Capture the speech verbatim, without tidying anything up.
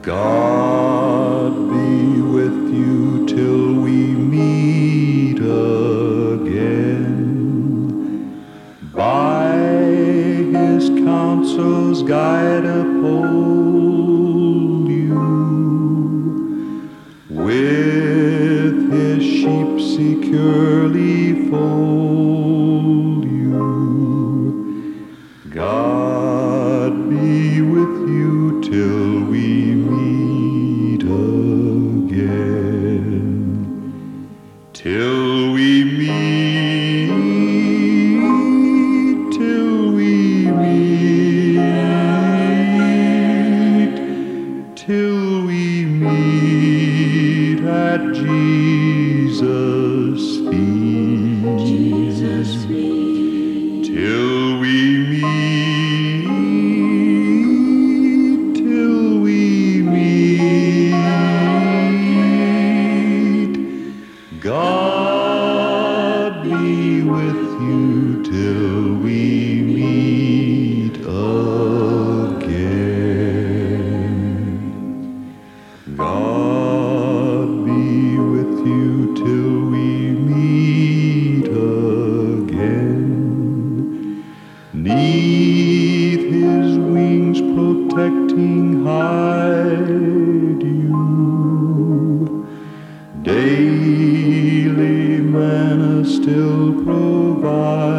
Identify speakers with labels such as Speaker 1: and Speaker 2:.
Speaker 1: God be with you till we meet again. By his counsels guide uphold you. With his sheep securely fold you. God be with you till we meet again. Till we meet, till we meet, till we meet at Jesus' feet.
Speaker 2: Jesus' feet.
Speaker 1: Till we meet, till we meet. God be with you till we meet again. God be with you till we meet again. 'Neath his wings protecting hide you. Daily manna still provide